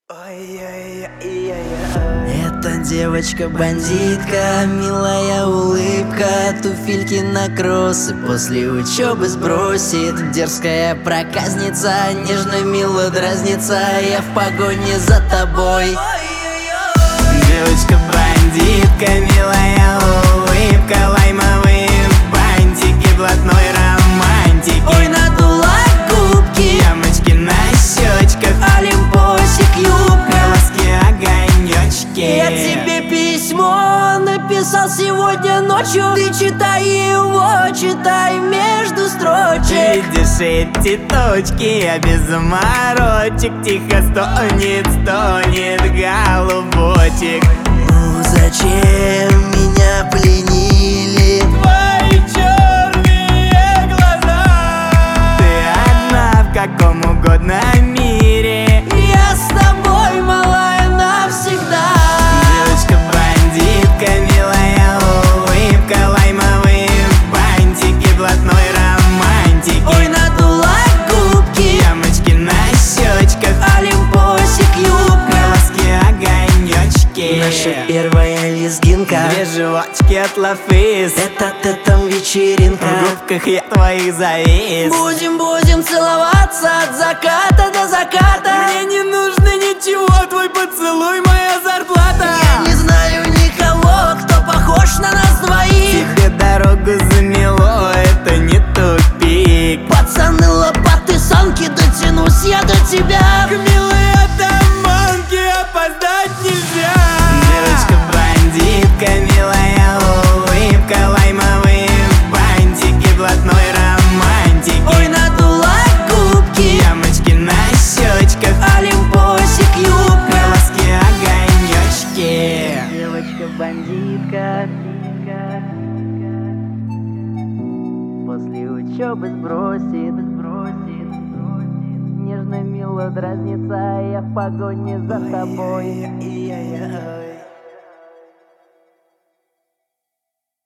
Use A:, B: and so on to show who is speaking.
A: Эта девочка-бандитка, милая улыбка, туфельки на кроссы после учебы сбросит. Дерзкая проказница, нежно мило дразнится, я в погоне за тобой.
B: Девочка-бандитка, милая улыбка, лаймовые бантики, блатной романтики.
A: Ой, надула губки,
B: ямочки на щечках,
A: олимпосик, юбка,
B: глазки, огонечки.
A: Я тебе письмо написал сегодня ночью, ты читай его, читай между строчек.
B: Видишь эти точки, я без заморочек, тихо стонет голубочек.
A: Ну зачем меня пленили
B: Твои черные глаза? Ты одна в каком угодно мире,
A: я с тобой, малая, навсегда.
B: Девочка-бандитка, милая улыбка, лаймовые бантики, блатной романтики.
A: Ой, надула губки,
B: ямочки на щечках,
A: олимпосик, юбка,
B: глазки, огонечки.
A: наша первая лезгинка,
B: две животики от лафис,
A: это вечеринка.
B: в губках я твоих завис.
A: Будем целоваться от заката до заката.
B: Мне не нужно ничего, твой поцелуй моя зарплата.
A: Я не знаю никого, кто похож на нас двоих.
B: Тихо дорогу замело, это не тупик.
A: Пацаны, лопаты, санки, дотянусь я до тебя.
B: К милой атаманке опоздать нельзя. Девочка-бандитка, милая улыбка, лаймовые бантики, блатной романтики.
A: Ой, надула губки,
B: ямочки на щечках,
A: олимпосик, юбка,
B: глазки, огонечки.
A: Девочка-бандитка, после учебы сбросит, нежно мило дразнится, я в погоне за тобой.